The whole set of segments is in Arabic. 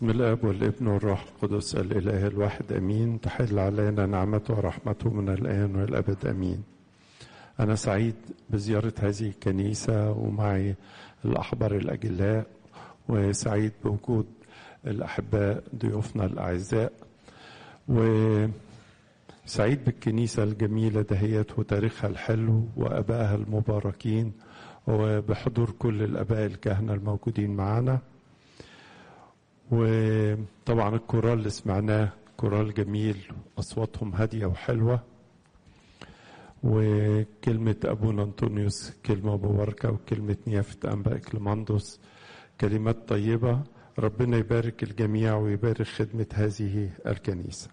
بسم الاب والابن والروح القدس الاله الواحد امين. تحل علينا نعمته ورحمته من الان والابد امين. انا سعيد بزياره هذه الكنيسه ومعي الاحبار الاجلاء، وسعيد بوجود الاحباء ضيوفنا الاعزاء، وسعيد بالكنيسه الجميله دهيت وتاريخها الحلو وابائها المباركين، وبحضور كل الاباء الكهنه الموجودين معنا. وطبعا الكورال اللي سمعناه كورال جميل، أصواتهم هادية وحلوة، وكلمة أبونا أنطونيوس كلمة مباركة، وكلمة نيافة أنبا إكليماندوس كلمات طيبة. ربنا يبارك الجميع ويبارك خدمة هذه الكنيسة.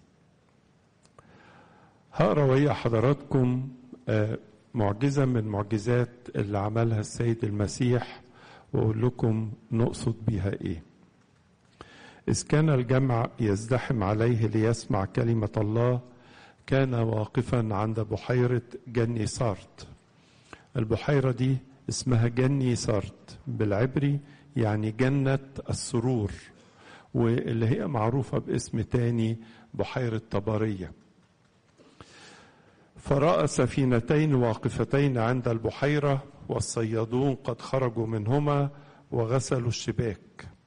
هقرأ ويا حضراتكم معجزة من معجزات اللي عملها السيد المسيح، وأقول لكم نقصد بها إيه. إذ كان الجمع يزدحم عليه ليسمع كلمة الله، كان واقفا عند بحيرة جني سارت. البحيرة دي اسمها جني سارت بالعبري، يعني جنة السرور، واللي هي معروفة باسم تاني بحيرة طبرية. فرأى سفينتين واقفتين عند البحيرة، والصيادون قد خرجوا منهما وغسلوا الشباك.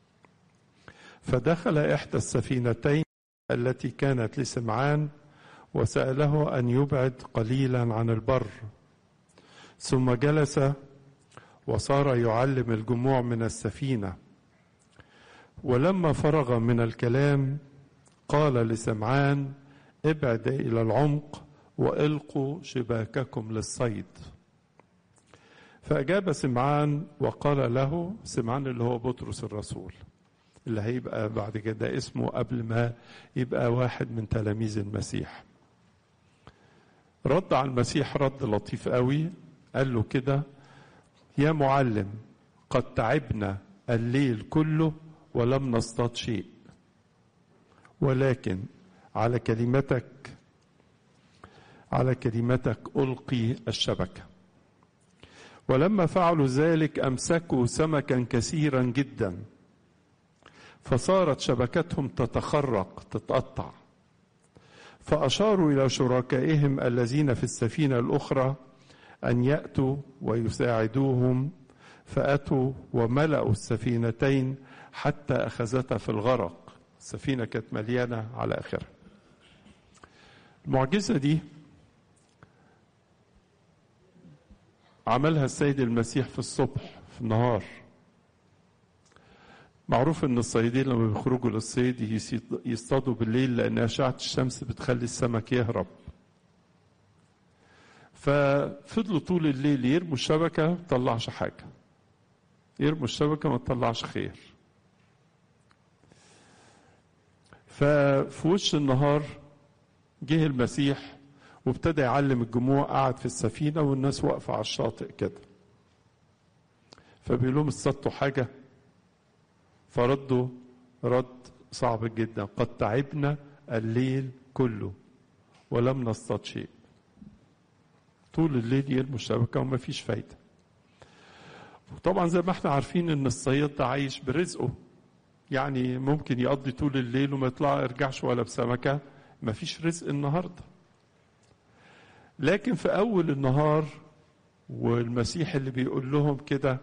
فدخل إحدى السفينتين التي كانت لسمعان، وسأله أن يبعد قليلا عن البر، ثم جلس وصار يعلم الجموع من السفينة. ولما فرغ من الكلام قال لسمعان: ابعد إلى العمق وإلقوا شباككم للصيد. فأجاب سمعان وقال له، سمعان اللي هو بطرس الرسول، اللي هيبقى بعد كده اسمه قبل ما يبقى واحد من تلاميذ المسيح. رد على المسيح رد لطيف قوي، قال له كده: يا معلم، قد تعبنا الليل كله ولم نصطاد شيء، ولكن على كلمتك ألقي الشبكة. ولما فعلوا ذلك أمسكوا سمكا كثيرا جدا، فصارت شبكتهم تتخرق تتقطع. فأشاروا إلى شركائهم الذين في السفينة الأخرى أن يأتوا ويساعدوهم، فأتوا وملأوا السفينتين حتى أخذتا في الغرق. السفينة كانت مليانة على آخرها. المعجزة دي عملها السيد المسيح في الصبح في النهار. معروف ان الصيادين لما بيخرجوا للصيد يصطادوا بالليل، لان اشعة الشمس بتخلي السمك يهرب. ففضلوا طول الليل يرموا الشبكة ما تطلعش حاجة، يرموا الشبكة ما تطلعش خير. ففي وش النهار جه المسيح وابتدى يعلم الجموع، قعد في السفينة والناس واقفة على الشاطئ كده. فبيقول لهم: اصطادتوا حاجة؟ فردوا رد صعب جدا: قد تعبنا الليل كله ولم نصطاد شيء. طول الليل يرموا الشبكة وما فيش فايدة. وطبعا زي ما احنا عارفين ان الصياد ده عايش برزقه، يعني ممكن يقضي طول الليل وما يرجعش ولا بسمكة، ما فيش رزق النهاردة. لكن في اول النهار والمسيح اللي بيقول لهم كده،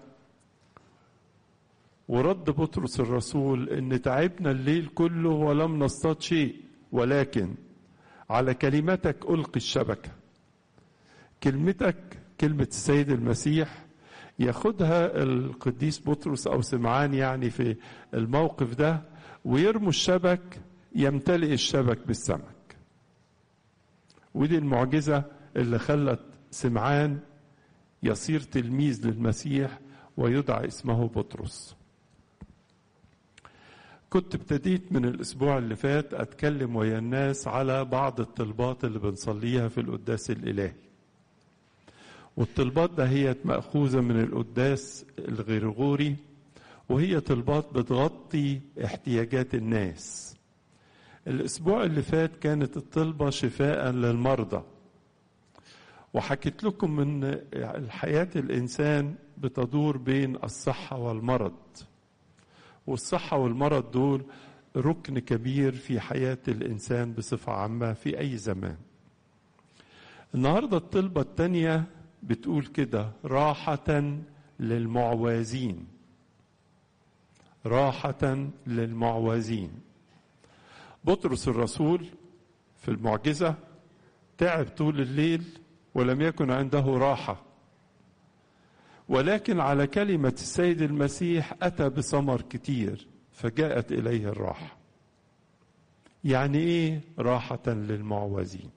ورد بطرس الرسول ان تعبنا الليل كله ولم نصطاد شيء، ولكن على كلمتك ألقي الشبكة. كلمتك كلمة السيد المسيح ياخدها القديس بطرس أو سمعان يعني في الموقف ده، ويرموا الشبك يمتلئ الشبك بالسمك. ودي المعجزة اللي خلت سمعان يصير تلميذ للمسيح ويدعى اسمه بطرس. كنت ابتديت من الأسبوع اللي فات أتكلم ويا الناس على بعض الطلبات اللي بنصليها في القداس الإلهي، والطلبات ده هي مأخوذة من القداس الغريغوري، وهي طلبات بتغطي احتياجات الناس. الأسبوع اللي فات كانت الطلبة شفاء للمرضى، وحكيت لكم من الحياة الإنسان بتدور بين الصحة والمرض، والصحة والمرض دول ركن كبير في حياة الإنسان بصفة عامة في أي زمان. النهاردة الطلبة التانية بتقول كده: راحة للمعوزين. راحة للمعوزين. بطرس الرسول في المعجزة تعب طول الليل ولم يكن عنده راحة، ولكن على كلمة السيد المسيح أتى بثمر كتير فجاءت إليه الراحة. يعني إيه راحة للمعوزين؟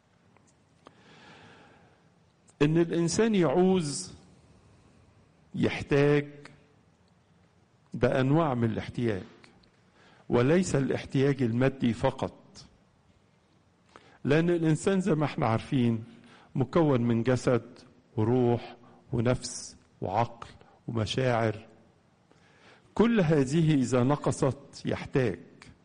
إن الإنسان يعوز، يحتاج، ده أنواع من الاحتياج، وليس الاحتياج المادي فقط، لأن الإنسان زي ما احنا عارفين مكون من جسد وروح ونفس وعقل ومشاعر. كل هذه إذا نقصت يحتاج.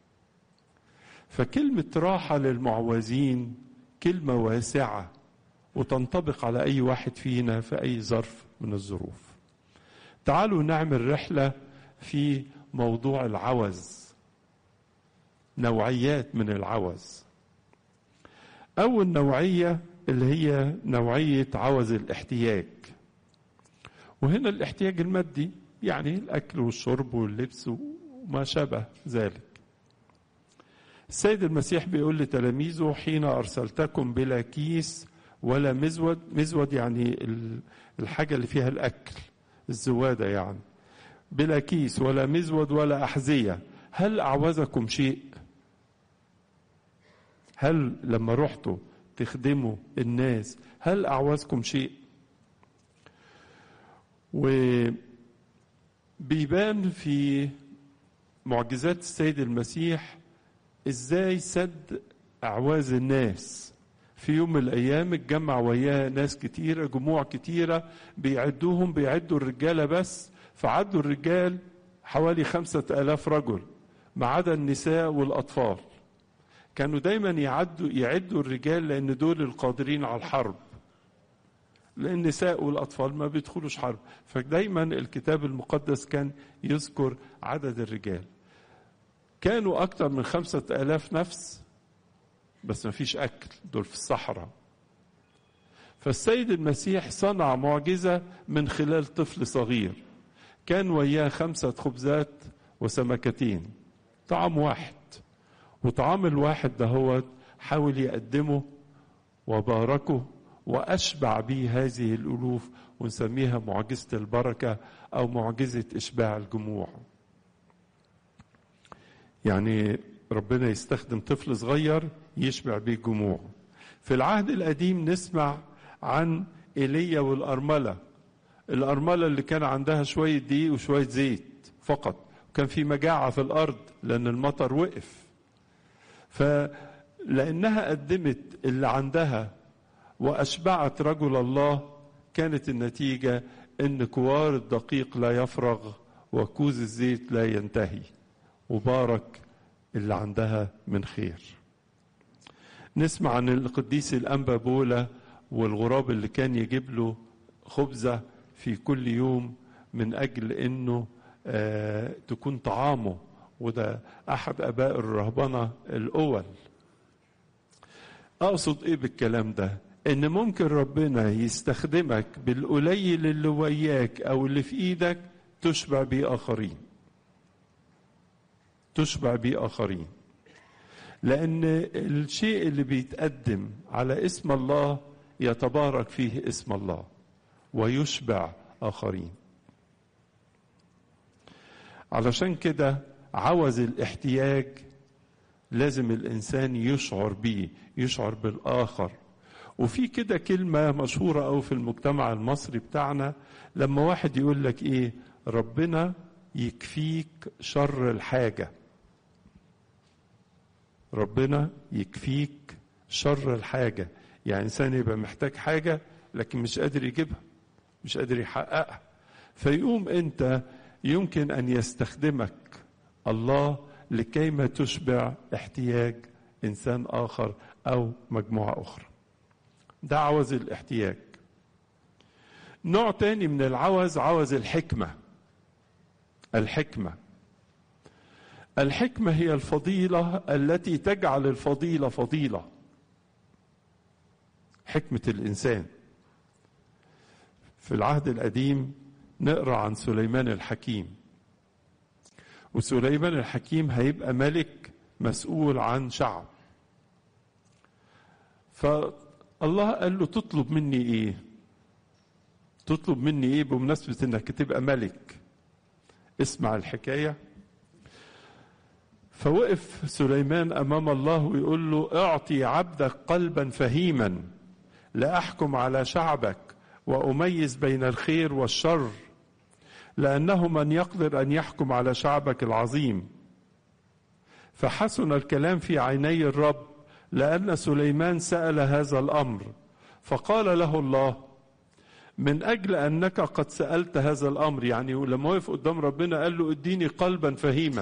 فكلمة راحة للمعوزين كلمة واسعة وتنطبق على أي واحد فينا في أي ظرف من الظروف. تعالوا نعمل رحلة في موضوع العوز، نوعيات من العوز. أول نوعية اللي هي نوعية عوز الاحتياج، وهنا الاحتياج المادي، يعني الأكل والشرب واللبس وما شابه ذلك. السيد المسيح بيقول لتلاميذه: حين أرسلتكم بلا كيس ولا مزود. مزود يعني الحاجة اللي فيها الأكل، الزوادة يعني. بلا كيس ولا مزود ولا أحذية، هل أعوزكم شيء؟ هل لما رحتوا تخدموا الناس هل أعوزكم شيء؟ وبيبان في معجزات السيد المسيح ازاي سد أعواز الناس. في يوم من الأيام اتجمع وياه ناس كتيرة، جموع كتيرة، بيعدوا الرجالة بس، فعدوا الرجال حوالي 5000 رجل ما عدا النساء والأطفال. كانوا دايما يعدوا الرجال لأن دول القادرين على الحرب، لأن النساء والأطفال ما بيدخلوش حرب، فدايما الكتاب المقدس كان يذكر عدد الرجال. كانوا أكثر من 5000 نفس، بس ما فيش أكل، دول في الصحراء. فالسيد المسيح صنع معجزة من خلال طفل صغير كان وياه 5 خبزات وسمكتين، طعام واحد، وطعام الواحد ده هو حاول يقدمه وباركه وأشبع به هذه الألوف، ونسميها معجزة البركة أو معجزة إشباع الجموع. يعني ربنا يستخدم طفل صغير يشبع به الجموع. في العهد القديم نسمع عن إيليا والأرملة. الأرملة اللي كان عندها شوية دقيق وشوية زيت فقط، وكان في مجاعة في الأرض لأن المطر وقف، فلأنها قدمت اللي عندها وأشبعت رجل الله، كانت النتيجة إن كوار الدقيق لا يفرغ وكوز الزيت لا ينتهي، وبارك اللي عندها من خير. نسمع عن القديس الأنبا بولا والغراب اللي كان يجيب له خبزة في كل يوم من أجل إنه تكون طعامه، وده أحد أباء الرهبنة الأول. أقصد إيه بالكلام ده؟ إن ممكن ربنا يستخدمك بالقليل اللي وياك أو اللي في إيدك تشبع بيه آخرين، تشبع بيه آخرين، لأن الشيء اللي بيتقدم على اسم الله يتبارك فيه اسم الله ويشبع آخرين. علشان كده عوز الاحتياج لازم الإنسان يشعر بيه، يشعر بالآخر. وفي كده كلمة مشهورة أو في المجتمع المصري بتاعنا، لما واحد يقول لك إيه: ربنا يكفيك شر الحاجة. ربنا يكفيك شر الحاجة، يعني إنسان يبقى محتاج حاجة لكن مش قادر يجيبها، مش قادر يحققها، فيقوم أنت يمكن أن يستخدمك الله لكي ما تشبع احتياج إنسان آخر أو مجموعة أخرى. ده عوز الاحتياج. نوع تاني من العوز عوز الحكمة. الحكمة الحكمة هي الفضيلة التي تجعل الفضيلة فضيلة. حكمة الإنسان. في العهد القديم نقرأ عن سليمان الحكيم، وسليمان الحكيم هيبقى ملك مسؤول عن شعب. فالله قال له تطلب مني ايه؟ تطلب مني ايه بمناسبة انك تبقى ملك؟ اسمع الحكاية. فوقف سليمان امام الله ويقول له اعطي عبدك قلبا فهيما لأحكم على شعبك وأميز بين الخير والشر، لأنه من يقدر أن يحكم على شعبك العظيم. فحسن الكلام في عيني الرب، لأن سليمان سأل هذا الأمر. فقال له الله من أجل أنك قد سألت هذا الأمر، يعني لما وقف قدام ربنا قال له اديني قلبا فهيما،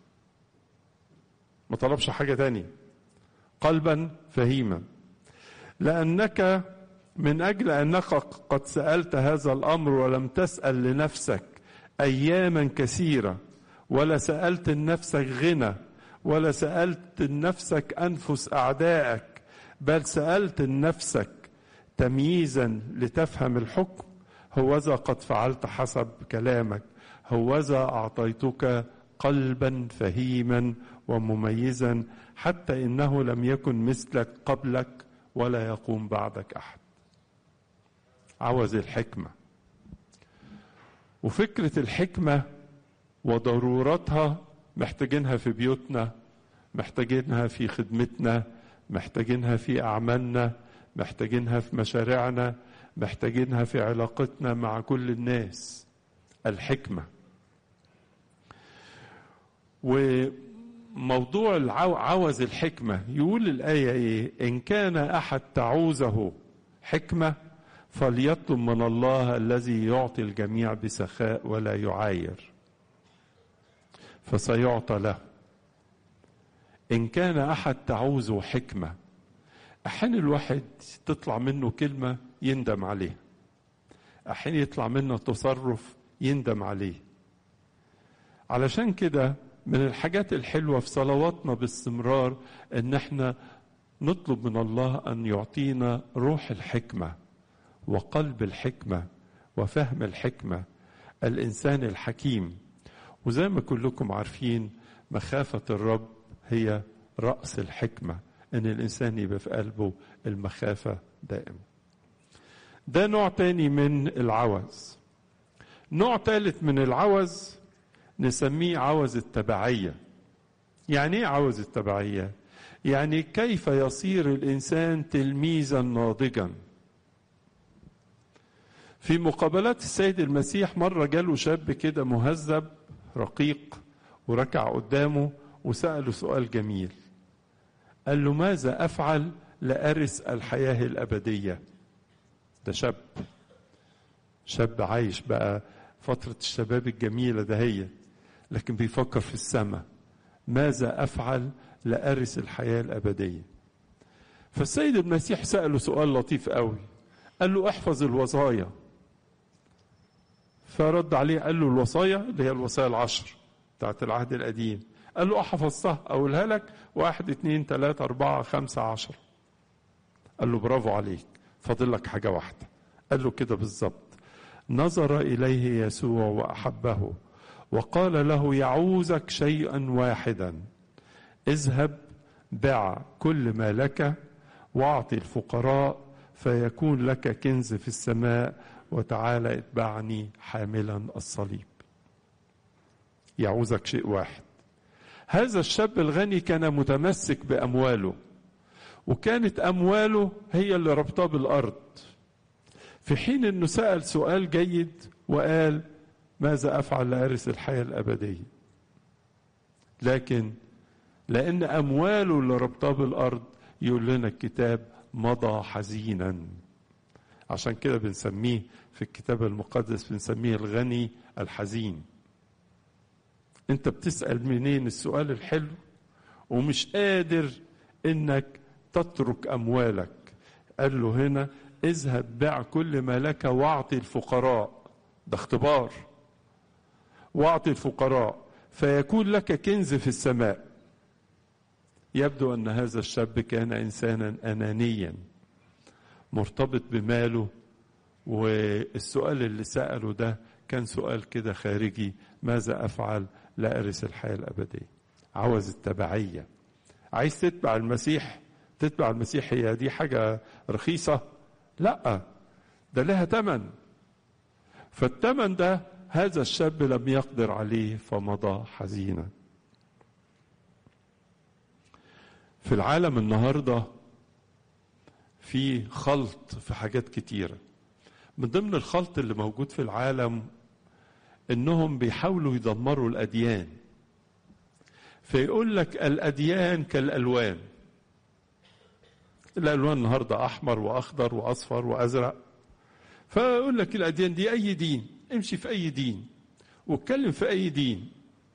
ما طلبش حاجة تانية، قلبا فهيما. لأنك من أجل أنك قد سألت هذا الأمر ولم تسأل لنفسك أياما كثيرة، ولا سألت لنفسك غنى، ولا سألت لنفسك أنفس أعدائك، بل سألت لنفسك تمييزا لتفهم الحكم، هوذا قد فعلت حسب كلامك، هوذا أعطيتك قلبا فهيما ومميزا، حتى إنه لم يكن مثلك قبلك ولا يقوم بعدك أحد. عوز الحكمة. وفكرة الحكمة وضرورتها محتاجينها في بيوتنا، محتاجينها في خدمتنا، محتاجينها في أعمالنا، محتاجينها في مشاريعنا، محتاجينها في علاقتنا مع كل الناس. الحكمة. وموضوع عوز الحكمة يقول الآية إيه؟ إن كان أحد تعوزه حكمة فليطلب من الله الذي يعطي الجميع بسخاء ولا يعاير فسيعطى له. إن كان أحد تعوزه حكمة. أحيانا الواحد تطلع منه كلمة يندم عليها، أحيانا يطلع منه تصرف يندم عليه. علشان كده من الحاجات الحلوة في صلواتنا باستمرار إن احنا نطلب من الله أن يعطينا روح الحكمة وقلب الحكمة وفهم الحكمة، الإنسان الحكيم. وزي ما كلكم عارفين مخافة الرب هي رأس الحكمة، إن الإنسان يبقى في قلبه المخافة دائما. ده نوع تاني من العوز. نوع ثالث من العوز نسميه عوز التبعية. يعني ايه عوز التبعية؟ يعني كيف يصير الإنسان تلميذا ناضجا. في مقابلات السيد المسيح مرة جاله شاب كده مهذب رقيق وركع قدامه وسأله سؤال جميل، قال له ماذا أفعل لأرث الحياة الأبدية؟ ده شاب عايش بقى فترة الشباب الجميلة دهية، لكن بيفكر في السماء، ماذا أفعل لأرث الحياة الأبدية؟ فالسيد المسيح سأله سؤال لطيف قوي، قال له احفظ الوصايا. فرد عليه قال له الوصايا اللي هي الوصايا العشر بتاعت العهد القديم. قال له حفظتها، أقولها لك 1 2 3 4 5 10. قال له برافو عليك، فاضل لك حاجة واحدة. قال له كده بالظبط. نظر إليه يسوع وأحبه وقال له يعوزك شيئا واحدا، اذهب بع كل ما لك واعطي الفقراء فيكون لك كنز في السماء وتعالى اتبعني حاملا الصليب. يعوزك شيء واحد. هذا الشاب الغني كان متمسك بأمواله، وكانت أمواله هي اللي ربطاه بالأرض، في حين أنه سأل سؤال جيد وقال ماذا أفعل لأرث الحياة الأبدية؟ لكن لأن أمواله اللي ربطاه بالأرض يقول لنا الكتاب مضى حزينا. عشان كده بنسميه في الكتاب المقدس بنسميه الغني الحزين. انت بتسأل منين السؤال الحلو ومش قادر انك تترك اموالك. قال له هنا اذهب بع كل ما لك واعطي الفقراء. ده اختبار. واعطي الفقراء فيكون لك كنز في السماء. يبدو أن هذا الشاب كان إنسانا أنانيا مرتبط بماله، والسؤال اللي سأله ده كان سؤال كده خارجي: ماذا أفعل لأرث الحياة الأبدية؟ عاوز التبعية، عايز تتبع المسيح. تتبع المسيح هي دي حاجة رخيصة؟ لا، ده لها تمن. فالتمن ده هذا الشاب لم يقدر عليه فمضى حزينا. في العالم النهاردة في خلط في حاجات كتيرة. من ضمن الخلط اللي موجود في العالم انهم بيحاولوا يدمروا الاديان. فيقول لك الاديان كالالوان. الالوان النهارده احمر واخضر واصفر وازرق. فيقول لك الاديان دي اي دين، امشي في اي دين واتكلم في اي دين.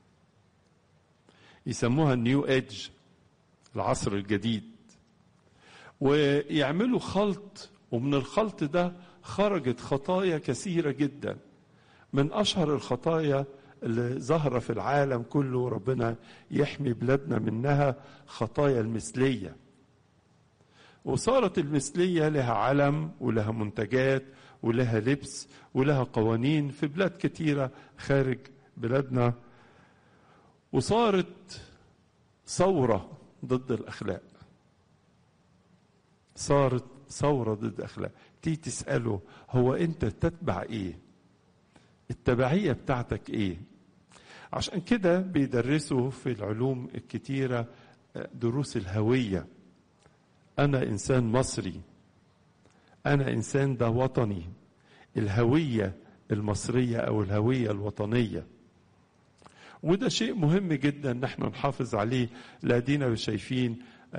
يسموها النيو ايدج، العصر الجديد. ويعملوا خلط، ومن الخلط ده خرجت خطايا كثيرة جدا. من أشهر الخطايا اللي ظهر في العالم كله، ربنا يحمي بلادنا منها، خطايا المثلية. وصارت المثلية لها علم ولها منتجات ولها لبس ولها قوانين في بلاد كتيرة خارج بلادنا. وصارت ثورة ضد الأخلاق. صارت ثورة ضد الأخلاق. تيجي تسأله: هو أنت تتبع إيه؟ التبعية بتاعتك إيه؟ عشان كده بيدرسوا في العلوم الكتيرة دروس الهوية. أنا إنسان مصري، أنا إنسان ده وطني. الهوية المصرية أو الهوية الوطنية، وده شيء مهم جدا نحن نحافظ عليه. لدينا شايفين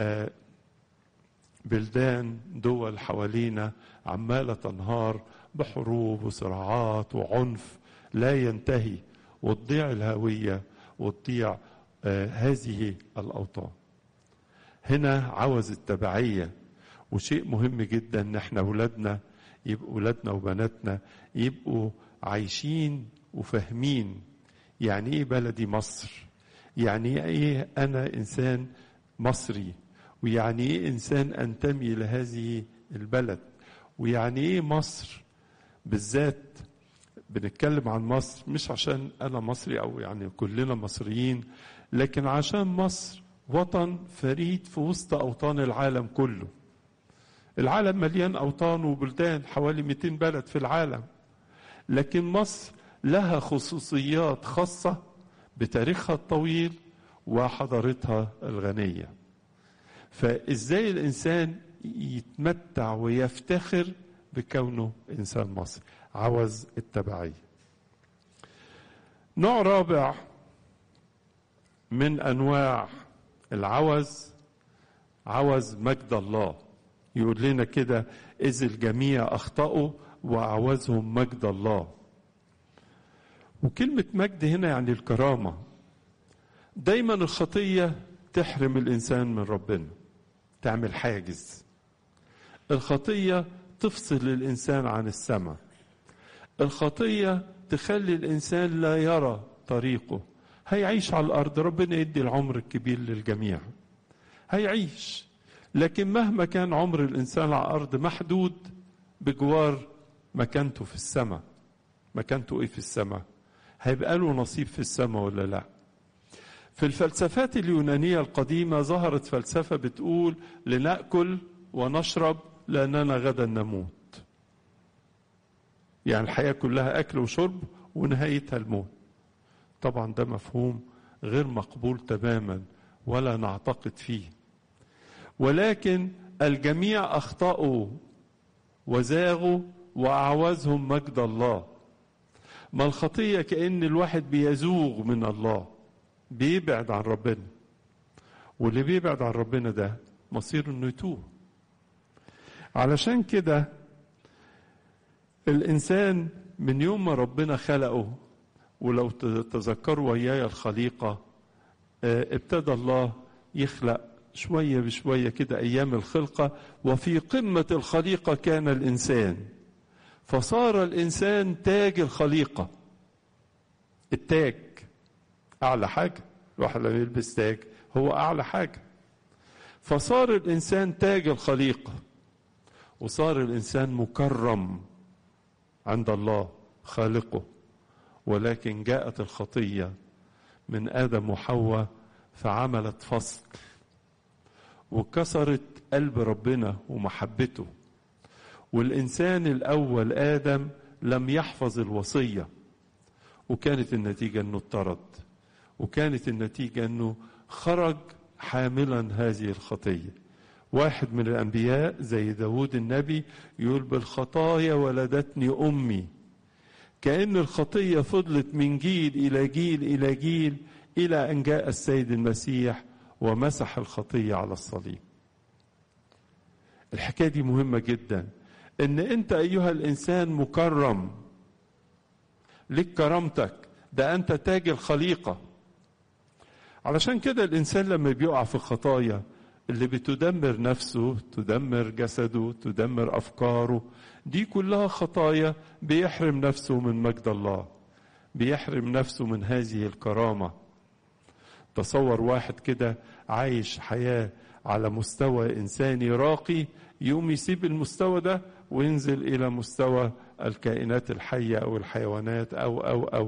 بلدان دول حوالينا عمالة تنهار بحروب وصراعات وعنف لا ينتهي، وتضيع الهوية وتضيع هذه الأوطان. هنا عاوز التبعية. وشيء مهم جدا ان احنا اولادنا يبقوا، اولادنا وبناتنا يبقوا عايشين وفاهمين يعني ايه بلدي مصر، يعني ايه انا انسان مصري، ويعني ايه انسان انتمي لهذه البلد، ويعني ايه مصر بالذات. بنتكلم عن مصر مش عشان انا مصري او يعني كلنا مصريين، لكن عشان مصر وطن فريد في وسط اوطان العالم كله. العالم مليان اوطان وبلدان، حوالي 200 بلد في العالم، لكن مصر لها خصوصيات خاصة بتاريخها الطويل وحضارتها الغنية. فإزاي الإنسان يتمتع ويفتخر بكونه إنسان مصري؟ عاوز التبعية. نوع رابع من أنواع العوز، عوز مجد الله. يقول لنا كده: إذ الجميع أخطأوا وأعوزهم مجد الله. وكلمة مجد هنا يعني الكرامة. دايما الخطية تحرم الإنسان من ربنا، تعمل حاجز. الخطية تفصل الإنسان عن السماء. الخطية تخلي الإنسان لا يرى طريقه. هيعيش على الأرض، ربنا يدي العمر الكبير للجميع، هيعيش، لكن مهما كان عمر الإنسان على الأرض محدود بجوار مكانته في السماء. مكانته إيه في السماء؟ هيبقى له نصيب في السماء ولا لا؟ في الفلسفات اليونانية القديمة ظهرت فلسفة بتقول: لنأكل ونشرب لأننا غدا نموت. يعني الحياة كلها أكل وشرب ونهايتها الموت. طبعا ده مفهوم غير مقبول تماما ولا نعتقد فيه. ولكن الجميع أخطأوا وزاغوا وأعوزهم مجد الله. ما الخطية كأن الواحد بيزوغ من الله، بيبعد عن ربنا، واللي بيبعد عن ربنا ده مصير انه يتوه. علشان كده الإنسان من يوم ما ربنا خلقه، ولو تذكروا وياي الخليقة، ابتدى الله يخلق شوية بشوية كده أيام الخلقة، وفي قمة الخليقة كان الإنسان، فصار الإنسان تاج الخليقة. التاج أعلى حاجة. الواحد لما يلبس تاج هو أعلى حاجة. فصار الإنسان تاج الخليقة، وصار الإنسان مكرم عند الله خالقه. ولكن جاءت الخطية من آدم وحواء فعملت فصل، وكسرت قلب ربنا ومحبته. والإنسان الأول آدم لم يحفظ الوصية، وكانت النتيجة أنه اضطرد، وكانت النتيجة أنه خرج حاملا هذه الخطية. واحد من الأنبياء زي داود النبي يقول: بالخطايا ولدتني أمي. كأن الخطية فضلت من جيل إلى جيل إلى جيل، إلى أن جاء السيد المسيح ومسح الخطية على الصليب. الحكاية دي مهمة جدا، إن أنت أيها الإنسان مكرم، لك كرامتك، ده أنت تاج الخليقة. علشان كده الإنسان لما بيقع في خطايا اللي بتدمر نفسه، تدمر جسده، تدمر أفكاره، دي كلها خطايا بيحرم نفسه من مجد الله، بيحرم نفسه من هذه الكرامة. تصور واحد كده عايش حياة على مستوى إنساني راقي، يوم يسيب المستوى ده وينزل إلى مستوى الكائنات الحية أو الحيوانات أو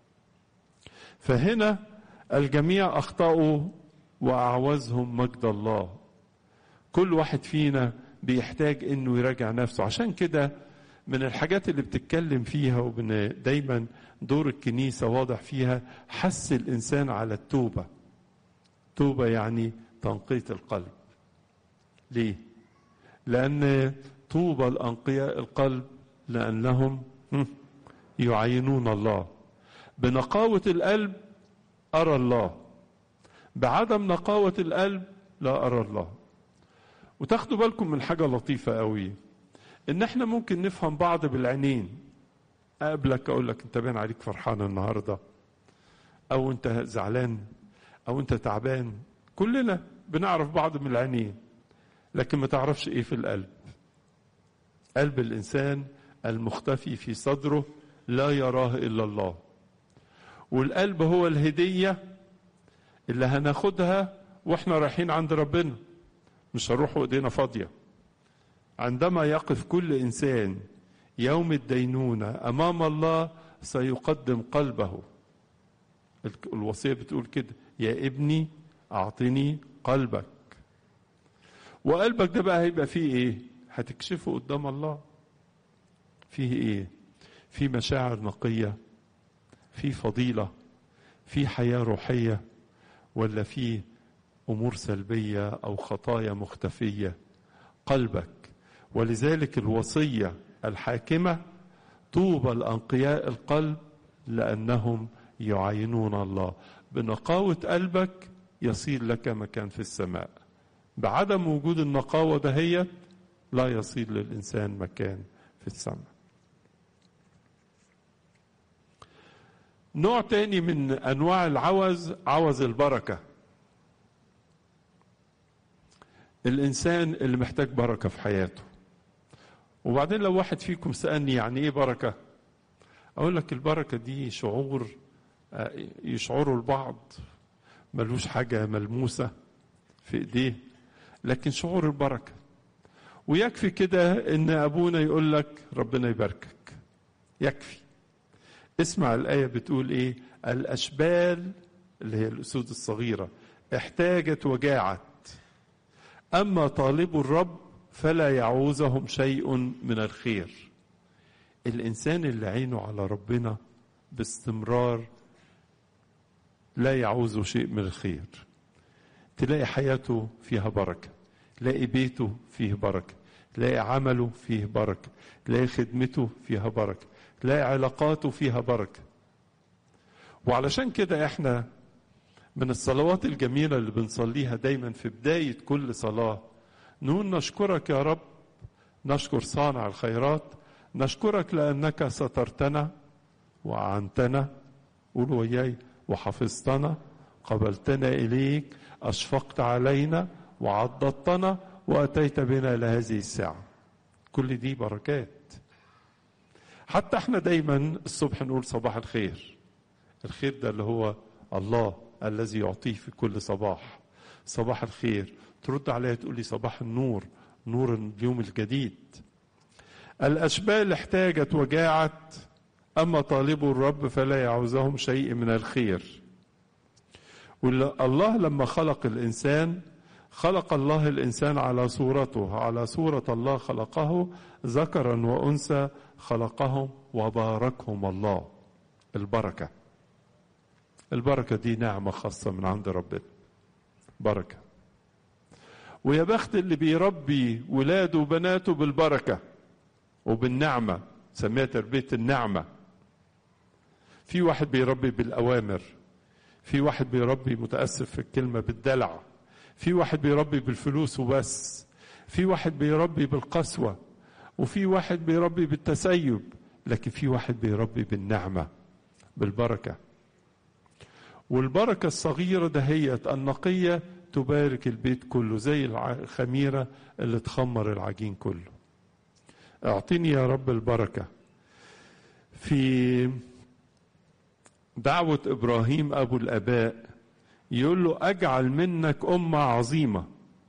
فهنا الجميع أخطأوا وأعوزهم مجد الله. كل واحد فينا بيحتاج إنه يراجع نفسه. عشان كده من الحاجات اللي بتتكلم فيها دايما دور الكنيسة واضح فيها، حث الإنسان على التوبة. توبة يعني تنقية القلب. ليه؟ لأن طوبى الأنقياء القلب لأنهم يعينون الله. بنقاوة القلب أرى الله، بعدم نقاوة القلب لا أرى الله. وتاخدوا بالكم من حاجة لطيفة قوي، إن احنا ممكن نفهم بعض بالعينين. أقابلك أقول لك أنت باين عليك فرحان النهاردة، أو أنت زعلان، أو أنت تعبان. كلنا بنعرف بعض من العينين، لكن ما تعرفش إيه في القلب. قلب الإنسان المختفي في صدره لا يراه إلا الله. والقلب هو الهدية اللي هناخدها واحنا رايحين عند ربنا، مش هنروح ايدينا فاضية. عندما يقف كل إنسان يوم الدينونة أمام الله سيقدم قلبه. الوصية بتقول كده: يا ابني أعطني قلبك. وقلبك ده بقى هيبقى فيه إيه؟ هتكشفه قدام الله. فيه إيه؟ فيه مشاعر نقية، فيه فضيلة، فيه حياة روحية، ولا فيه أمور سلبية أو خطايا مختفية؟ قلبك. ولذلك الوصية الحاكمة: طوبى الأنقياء القلب لأنهم يعينون الله. بنقاوة قلبك يصير لك مكان في السماء. بعدم وجود النقاوة دهيت لا يصير للإنسان مكان في السماء. نوع تاني من أنواع العوز، عوز البركة. الإنسان اللي محتاج بركة في حياته. وبعدين لو واحد فيكم سألني يعني إيه بركة، أقول لك البركة دي شعور يشعره البعض، ملوش حاجة ملموسة في إيديه، لكن شعور البركة. ويكفي كده إن أبونا يقول لك ربنا يباركك، يكفي. اسمع الآية بتقول إيه: الأشبال اللي هي الأسود الصغيرة احتاجت وجاعت، أما طالب الرب فلا يعوزهم شيء من الخير. الإنسان اللي عينه على ربنا باستمرار لا يعوزه شيء من الخير. تلاقي حياته فيها بركة، تلاقي بيته فيه بركة، تلاقي عمله فيه بركة، تلاقي خدمته فيها بركة، تلاقي علاقاته فيها بركة. وعلشان كده احنا من الصلوات الجميلة اللي بنصليها دايما في بداية كل صلاة نقول: نشكرك يا رب، نشكر صانع الخيرات، نشكرك لأنك سترتنا وأعنتنا، قولوا وياي، وحفظتنا، قبلتنا إليك، أشفقت علينا وعضدتنا وأتيت بنا لهذه الساعة. كل دي بركات. حتى احنا دايما الصبح نقول صباح الخير. الخير ده اللي هو الله الذي يعطيه في كل صباح صباح الخير. ترد عليها تقول لي صباح النور، نور اليوم الجديد. الأشبال احتاجت وجاعت، أما طالبوا الرب فلا يعوزهم شيء من الخير. والله لما خلق الإنسان، خلق الله الإنسان على صورته، على صورة الله خلقه، ذكرا وأنثى خلقهم وباركهم الله. البركة دي نعمة خاصة من عند ربنا، بركة. ويا بخت اللي بيربي ولاده وبناته بالبركة وبالنعمة، سميها تربية النعمة. في واحد بيربي بالأوامر، في واحد بيربي، متأسف في الكلمة، بالدلع، في واحد بيربي بالفلوس وبس، في واحد بيربي بالقسوة، وفي واحد بيربي بالتسيب، لكن في واحد بيربي بالنعمة بالبركة. والبركة الصغيرة دهيت النقية تبارك البيت كله، زي الخميرة اللي تخمر العجين كله. اعطيني يا رب البركة. في دعوة إبراهيم أبو الآباء يقول له أجعل منك أمة عظيمة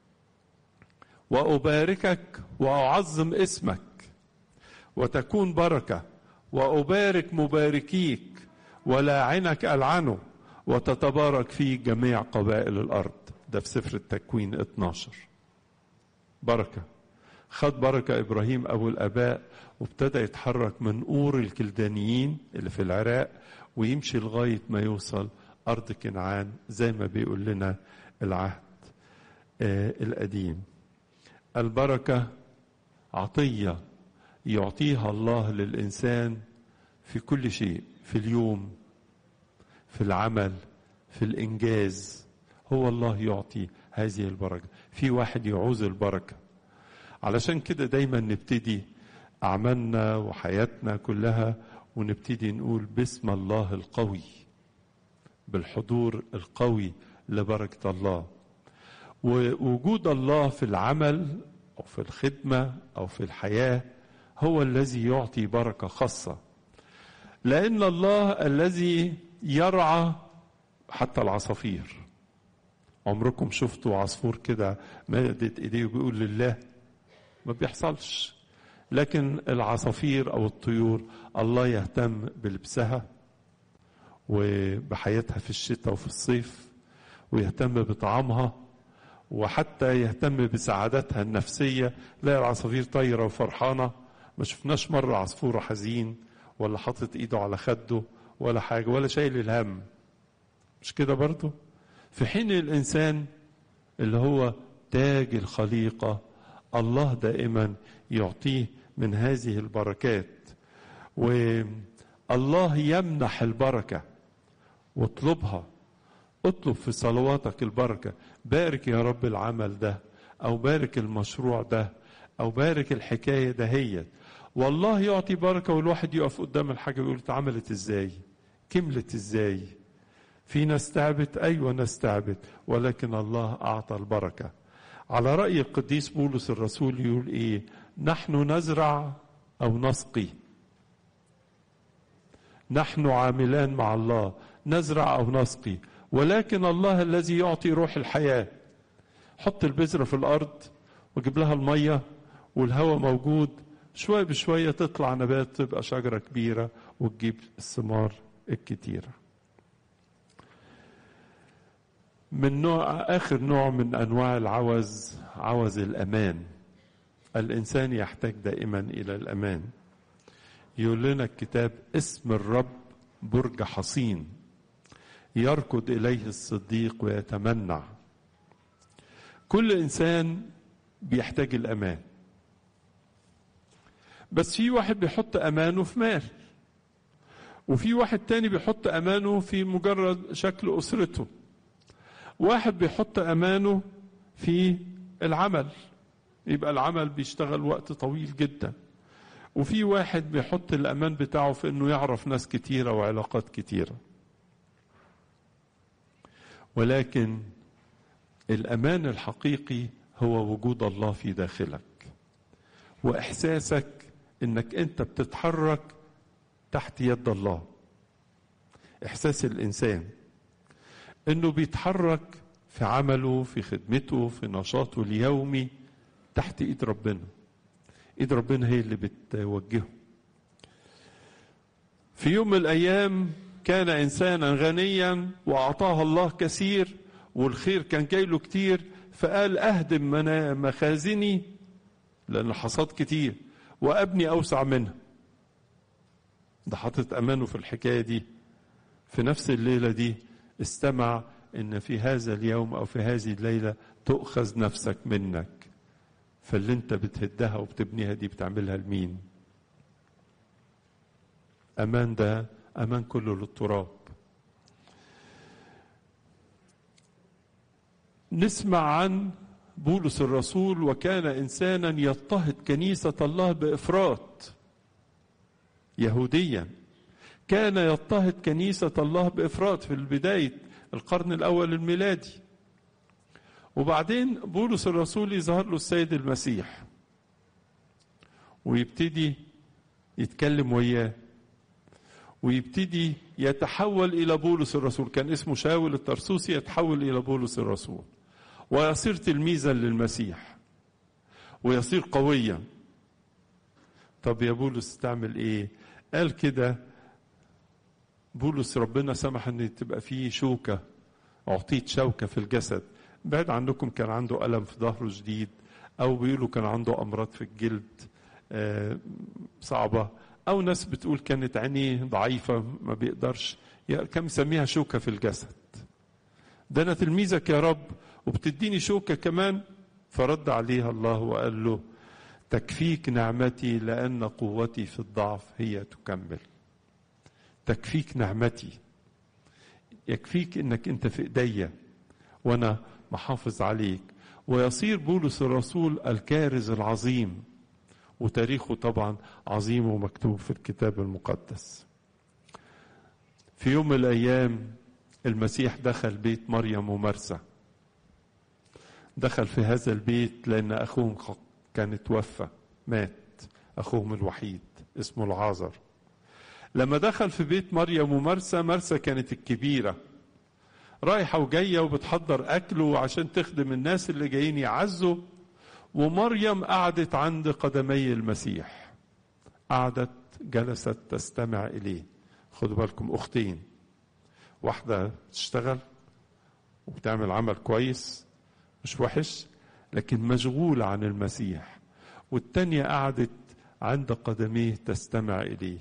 وأباركك وأعظم اسمك وتكون بركة، وأبارك مباركيك ولاعنك ألعنه وتتبارك فيه جميع قبائل الأرض. ده في سفر التكوين 12. بركة. خد بركة إبراهيم أبو الآباء وابتدى يتحرك من أور الكلدانيين اللي في العراق ويمشي لغاية ما يوصل أرض كنعان زي ما بيقول لنا العهد القديم. البركة عطية يعطيها الله للإنسان في كل شيء، في اليوم، في العمل، في الإنجاز. هو الله يعطي هذه البركة. في واحد يعوز البركة، علشان كده دايما نبتدي أعمالنا وحياتنا كلها ونبتدي نقول باسم الله القوي، بالحضور القوي لبركة الله. ووجود الله في العمل أو في الخدمة أو في الحياة هو الذي يعطي بركة خاصة، لأن الله الذي يرعى حتى العصافير. عمركم شفتوا عصفور كده مدت ايديه وبيقول لله؟ ما بيحصلش. لكن العصافير او الطيور الله يهتم بلبسها وبحياتها في الشتاء وفي الصيف، ويهتم بطعامها، وحتى يهتم بسعادتها النفسية. لا، العصافير طايرة وفرحانة، ما شفناش مرة عصفورة حزين ولا حاطط ايده على خده ولا حاجة ولا شايل الهم. مش كده برضو؟ في حين الإنسان اللي هو تاج الخليقة الله دائما يعطيه من هذه البركات. والله يمنح البركة، واطلبها. اطلب في صلواتك البركة. بارك يا رب العمل ده، أو بارك المشروع ده، أو بارك الحكاية دهيت. والله يعطي بركة، والواحد يقف قدام الحاجة ويقول اتعملت ازاي، كملت ازاي. في ناس تعبت، أيوة ناس تعبت، ولكن الله أعطى البركة. على رأي القديس بولس الرسول يقول إيه؟ نحن نزرع أو نسقي، نحن عاملان مع الله، نزرع أو نسقي، ولكن الله الذي يعطي روح الحياة. حط البذرة في الأرض وجيب لها المية والهواء موجود، شوية بشوية تطلع نبات، تبقى شجرة كبيرة وتجيب الثمار الكتيرة. من آخر نوع من أنواع العوز، عوز الأمان. الإنسان يحتاج دائما إلى الأمان. يقول لنا الكتاب اسم الرب برج حصين يركض إليه الصديق ويتمنع. كل إنسان بيحتاج الأمان، بس في واحد بيحط أمانه في مال، وفي واحد تاني بيحط أمانه في مجرد شكل أسرته، واحد بيحط أمانه في العمل، يبقى العمل بيشتغل وقت طويل جدا، وفي واحد بيحط الأمان بتاعه في أنه يعرف ناس كتيرة وعلاقات كتيرة. ولكن الأمان الحقيقي هو وجود الله في داخلك، وإحساسك أنك أنت بتتحرك تحت يد الله. إحساس الإنسان انه بيتحرك في عمله، في خدمته، في نشاطه اليومي تحت ايد ربنا. ايد ربنا هي اللي بتوجهه. في يوم من الايام كان انسانا غنيا واعطاه الله كثير، والخير كان جاي له كتير، فقال اهدم مخازني لان الحصاد كتير وابني اوسع منها. ده حاطط امانه في الحكايه دي. في نفس الليله دي استمع ان في هذا اليوم او في هذه الليله تؤخذ نفسك منك. فاللي انت بتهدها وبتبنيها دي بتعملها لمين؟ امان ده امان كله للتراب. نسمع عن بولس الرسول وكان انسانا يضطهد كنيسه الله بافراط. يهوديا كان يضطهد كنيسه الله بافراط في بدايه القرن الاول الميلادي. وبعدين بولس الرسول يظهر له السيد المسيح ويبتدي يتكلم وياه، ويبتدي يتحول إلى بولس الرسول. كان اسمه شاول الترسوسي، يتحول إلى بولس الرسول ويصير تلميذا للمسيح ويصير قويا. طب يا بولس تعمل ايه؟ قال كده بولس ربنا سمح ان تبقى فيه شوكة، اعطيت شوكة في الجسد. بعد عنكم كان عنده ألم في ظهره شديد، او بيقولوا كان عنده امراض في الجلد صعبة، او ناس بتقول كانت عينيه ضعيفة ما بيقدرش، كان مسميها شوكة في الجسد. ده انا تلميذك يا رب وبتديني شوكة كمان؟ فرد عليها الله وقال له تكفيك نعمتي لأن قوتي في الضعف هي تكمل. تكفيك نعمتي، يكفيك انك انت في ايديا وانا محافظ عليك. ويصير بولس الرسول الكارز العظيم، وتاريخه طبعا عظيم ومكتوب في الكتاب المقدس. في يوم من الايام المسيح دخل بيت مريم ومرسى. دخل في هذا البيت لان اخوهم كان توفى، مات اخوهم الوحيد اسمه العازر. لما دخل في بيت مريم ومرسى، مرسى كانت الكبيرة رايحة وجاية وبتحضر أكله عشان تخدم الناس اللي جايين يعزوا، ومريم قعدت عند قدمي المسيح، قعدت جلست تستمع إليه. خدوا بالكم أختين، واحدة تشتغل وبتعمل عمل كويس مش وحش لكن مشغولة عن المسيح، والتانية قعدت عند قدميه تستمع إليه.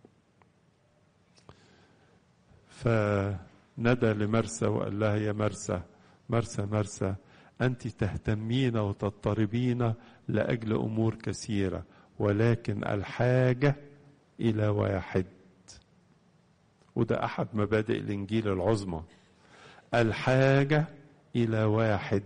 فندى لمرسى وقال لها يا مرسى مرسى مرسى أنت تهتمين وتضطربين لأجل أمور كثيرة، ولكن الحاجة إلى واحد. وده أحد مبادئ الإنجيل العظمى، الحاجة إلى واحد.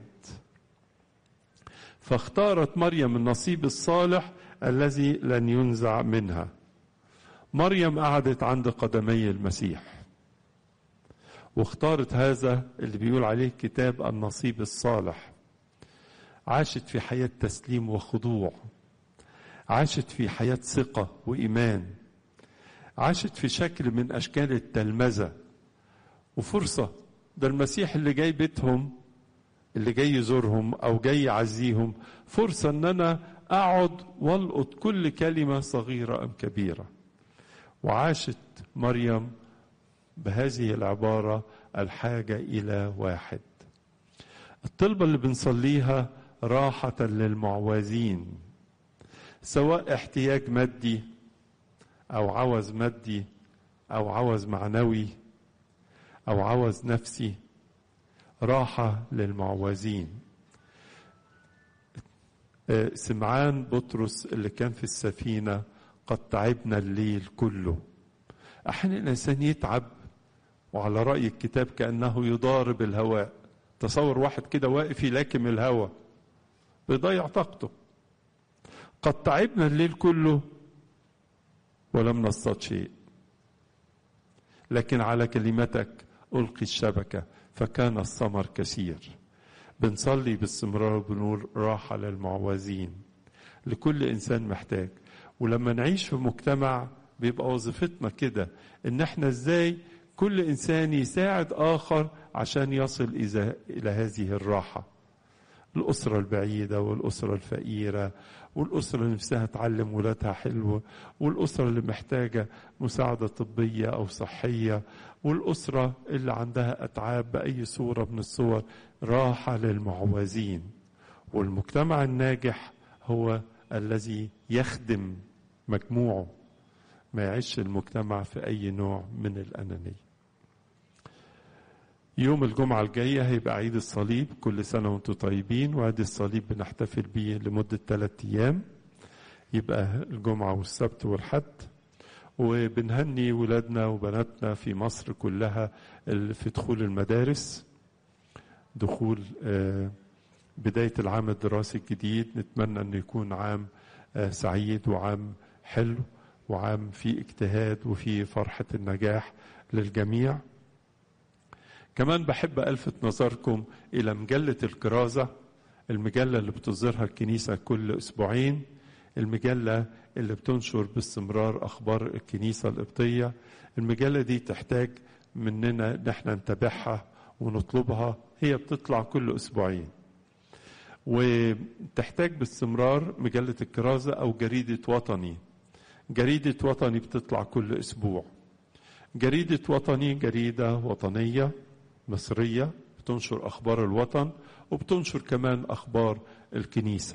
فاختارت مريم النصيب الصالح الذي لن ينزع منها. مريم قعدت عند قدمي المسيح واختارت هذا اللي بيقول عليه كتاب النصيب الصالح. عاشت في حياة تسليم وخضوع، عاشت في حياة ثقة وإيمان، عاشت في شكل من أشكال التلمذة وفرصة. ده المسيح اللي جاي بيتهم، اللي جاي يزورهم أو جاي يعزيهم، فرصة أن أنا أقعد والقط كل كلمة صغيرة أم كبيرة. وعاشت مريم بهذه العبارة الحاجة إلى واحد. الطلبة اللي بنصليها راحة للمعوزين، سواء احتياج مادي أو عوز مادي أو عوز معنوي أو عوز نفسي، راحة للمعوزين. سمعان بطرس اللي كان في السفينة قد تعبنا الليل كله. أحيانا الإنسان يتعب وعلى رأي الكتاب كأنه يضارب الهواء. تصور واحد كده واقف يلاكم الهواء بيضيع طاقته. قد تعبنا الليل كله ولم نصطاد شيء، لكن على كلمتك ألقي الشبكة فكان الثمر كثير. بنصلي باستمرار بنقول راحة للمعوزين. لكل إنسان محتاج. ولما نعيش في مجتمع بيبقى وظيفتنا كده ان احنا ازاي كل إنسان يساعد آخر عشان يصل إلى هذه الراحة. الأسرة البعيدة والأسرة الفقيرة والأسرة اللي نفسها تعلم ولادها حلو، والأسرة اللي محتاجة مساعدة طبية أو صحية، والأسرة اللي عندها أتعاب بأي صورة من الصور. راحة للمعوزين. والمجتمع الناجح هو الذي يخدم مجموعه، ما يعيش المجتمع في أي نوع من الأنانية. يوم الجمعة الجاية هيبقى عيد الصليب، كل سنة وانتم طيبين. وعيد الصليب بنحتفل بيه لمدة 3 أيام، يبقى الجمعة والسبت والحد. وبنهني ولادنا وبناتنا في مصر كلها في دخول المدارس، دخول بداية العام الدراسي الجديد. نتمنى أن يكون عام سعيد وعام حلو وعام فيه اجتهاد وفيه فرحة النجاح للجميع. كمان بحب ألفت نظركم إلى مجلة الكرازة، المجلة اللي بتصدرها الكنيسة كل أسبوعين، المجلة اللي بتنشر باستمرار أخبار الكنيسة القبطية. المجلة دي تحتاج مننا ان احنا نتابعها ونطلبها، هي بتطلع كل أسبوعين. وتحتاج باستمرار مجلة الكرازة أو جريدة وطني. جريدة وطني بتطلع كل أسبوع. جريدة وطني جريدة وطنية مصرية بتنشر أخبار الوطن وبتنشر كمان أخبار الكنيسة.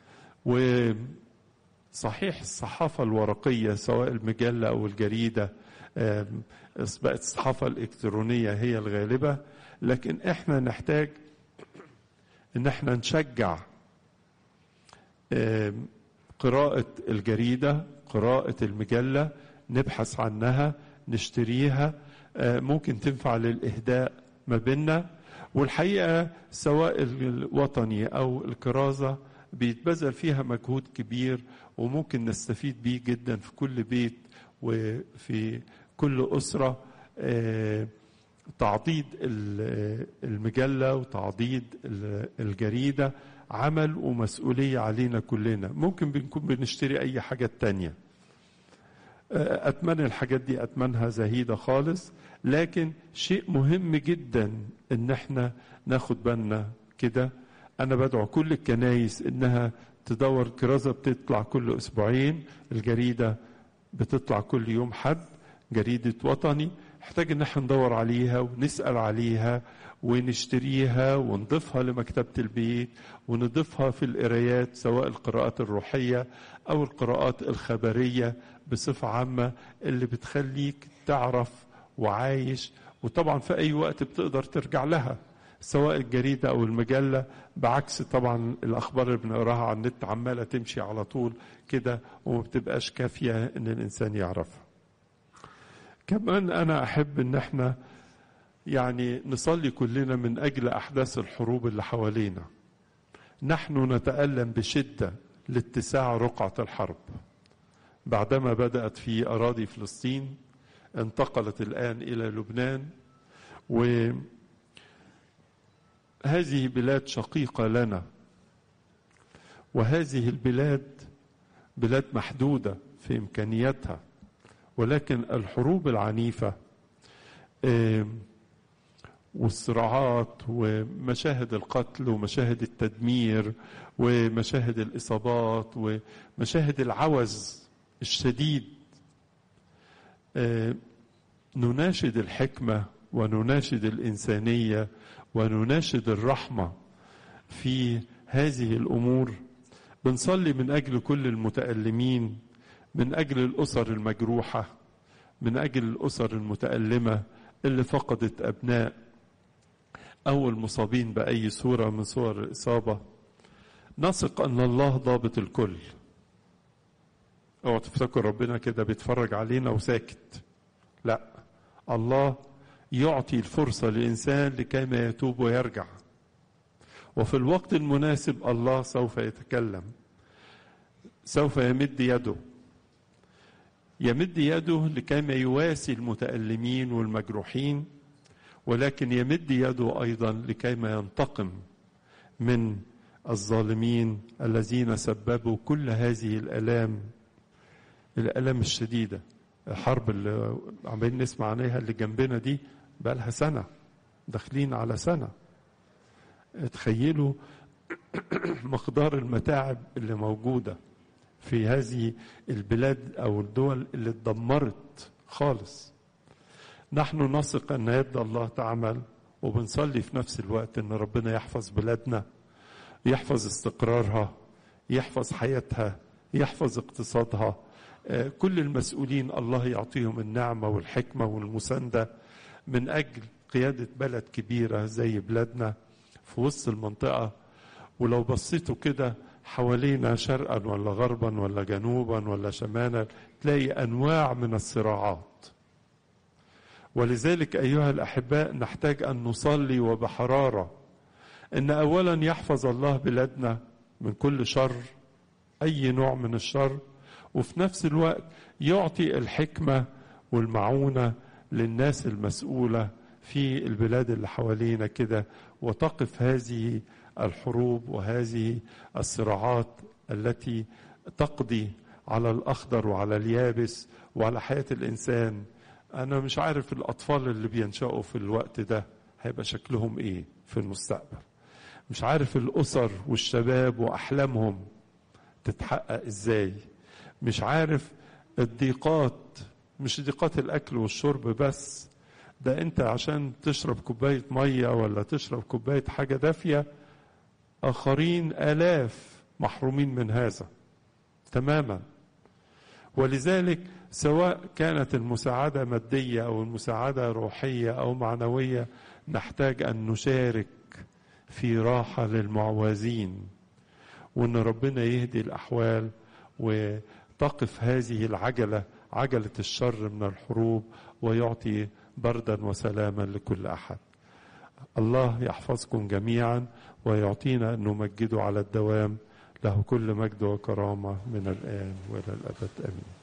وصحيح الصحافة الورقية سواء المجلة أو الجريدة بقت الصحافة الإلكترونية هي الغالبة، لكن احنا نحتاج ان احنا نشجع قراءة الجريدة، قراءة المجلة، نبحث عنها، نشتريها، ممكن تنفع للإهداء ما بيننا. والحقيقة سواء الوطني أو الكرازة بيتبذل فيها مجهود كبير، وممكن نستفيد بيه جدا في كل بيت وفي كل أسرة. تعضيد المجلة وتعضيد الجريدة عمل ومسؤولية علينا كلنا. ممكن بنكون بنشتري أي حاجة تانية، أتمنى الحاجات دي أتمنها زهيدة خالص، لكن شيء مهم جدا إن احنا ناخد بالنا كده. أنا بدعو كل الكنايس إنها تدور. كرازة بتطلع كل أسبوعين، الجريدة بتطلع كل يوم حد، جريدة وطني احتاج ان احنا ندور عليها ونسأل عليها ونشتريها ونضيفها لمكتبة البيت ونضيفها في القرايات، سواء القراءات الروحية او القراءات الخبرية بصفة عامة اللي بتخليك تعرف وعايش. وطبعا في اي وقت بتقدر ترجع لها سواء الجريدة او المجلة، بعكس طبعا الاخبار اللي بنقراها على النت عمالة تمشي على طول كده وما بتبقاش كافية ان الانسان يعرفها. كمان أنا أحب إن احنا يعني نصلي كلنا من أجل أحداث الحروب اللي حوالينا. نحن نتألم بشدة لاتساع رقعة الحرب، بعدما بدأت في أراضي فلسطين انتقلت الآن إلى لبنان، وهذه بلاد شقيقة لنا، وهذه البلاد بلاد محدودة في إمكانياتها، ولكن الحروب العنيفة والصراعات ومشاهد القتل ومشاهد التدمير ومشاهد الإصابات ومشاهد العوز الشديد، نناشد الحكمة ونناشد الإنسانية ونناشد الرحمة في هذه الأمور. بنصلي من أجل كل المتألمين، من أجل الأسر المجروحة، من أجل الأسر المتألمة اللي فقدت أبناء أو المصابين بأي صورة من صور الإصابة. نثق أن الله ضابط الكل. اوعوا تفتكروا ربنا كده بيتفرج علينا وساكت، لا، الله يعطي الفرصة للإنسان لكي ما يتوب ويرجع، وفي الوقت المناسب الله سوف يتكلم، سوف يمد يده لكي ما يواسي المتألمين والمجروحين، ولكن يمد يده أيضا لكي ما ينتقم من الظالمين الذين سببوا كل هذه الآلام الشديدة. الحرب اللي عمالين نسمع عنها اللي جنبنا دي بقى لها سنة، داخلين على سنة. تخيلوا مقدار المتاعب اللي موجودة في هذه البلاد أو الدول اللي اتدمرت خالص. نحن نثق أن يد الله تعمل، وبنصلي في نفس الوقت أن ربنا يحفظ بلادنا، يحفظ استقرارها، يحفظ حياتها، يحفظ اقتصادها. كل المسؤولين الله يعطيهم النعمة والحكمة والمساندة من أجل قيادة بلد كبيرة زي بلادنا في وسط المنطقة. ولو بصيتوا كده حوالينا شرقا ولا غربا ولا جنوبا ولا شمالا تلاقي أنواع من الصراعات. ولذلك أيها الأحباء نحتاج أن نصلي وبحرارة إن أولا يحفظ الله بلادنا من كل شر، أي نوع من الشر، وفي نفس الوقت يعطي الحكمة والمعونة للناس المسؤولة في البلاد اللي حوالينا كده، وتقف هذه الحروب وهذه الصراعات التي تقضي على الأخضر وعلى اليابس وعلى حياة الإنسان. أنا مش عارف الأطفال اللي بينشأوا في الوقت ده هيبقى شكلهم إيه في المستقبل، مش عارف الأسر والشباب وأحلامهم تتحقق إزاي، مش عارف الضيقات، مش ضيقات الأكل والشرب بس، ده أنت عشان تشرب كوباية مية ولا تشرب كوباية حاجة دافية آخرين آلاف محرومين من هذا تماما. ولذلك سواء كانت المساعدة مادية أو المساعدة روحية أو معنوية نحتاج أن نشارك في راحة للمعوزين، وأن ربنا يهدي الأحوال وتقف هذه العجلة، عجلة الشر من الحروب، ويعطي بردا وسلاما لكل أحد. الله يحفظكم جميعا ويعطينا أن نمجده على الدوام، له كل مجد وكرامة من الآن وإلى الأبد آمين.